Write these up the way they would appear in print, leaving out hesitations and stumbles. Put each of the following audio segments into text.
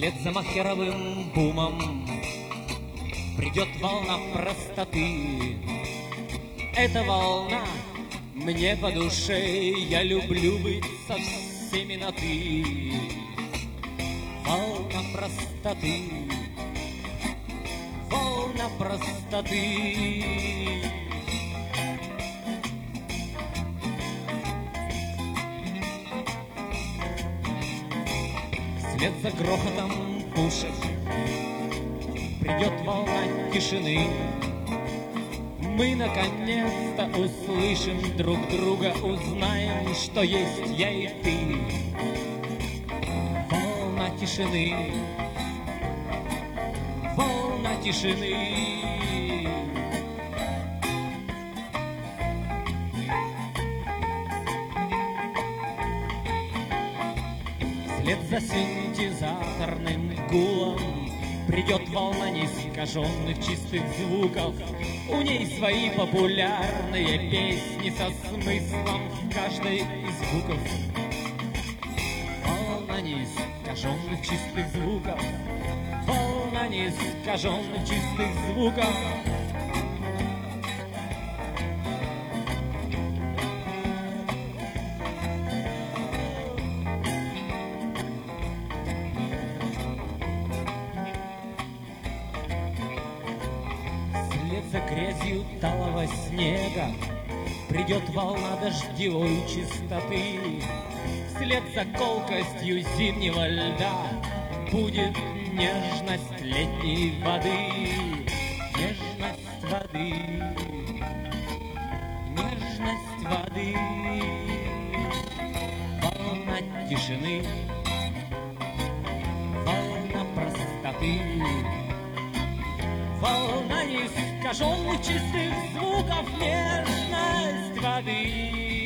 Вслед за махеровым бумом придет волна простоты. Эта волна мне по душе, я люблю быть со всеми на «ты». Волна простоты, волна простоты. Вслед за грохотом пушек придет волна тишины. Мы наконец-то услышим друг друга, узнаем, что есть я и ты. Волна тишины, волна тишины. Вслед за синтезаторным гулом придет волна неискаженных чистых звуков. У ней свои популярные песни со смыслом в каждой из звуков. Волна неискаженных чистых звуков, волна неискаженных чистых звуков. За грязью талого снега придет волна дождевой чистоты. Вслед за колкостью зимнего льда будет нежность летней воды. Нежность воды, нежность воды. Волна тишины, волна простоты. Волна неискаженных чистых звуков, нежность воды.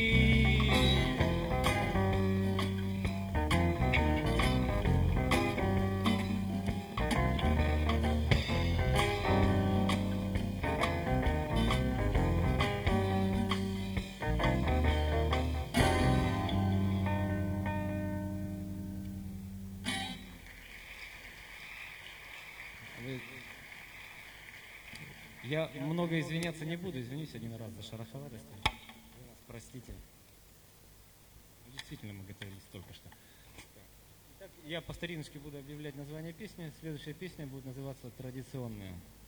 Я много извиняться не буду, извинюсь один раз за шероховатость. Простите. Действительно, мы готовились только что. Итак, я по стариночке буду объявлять название песни. Следующая песня будет называться «Традиционная».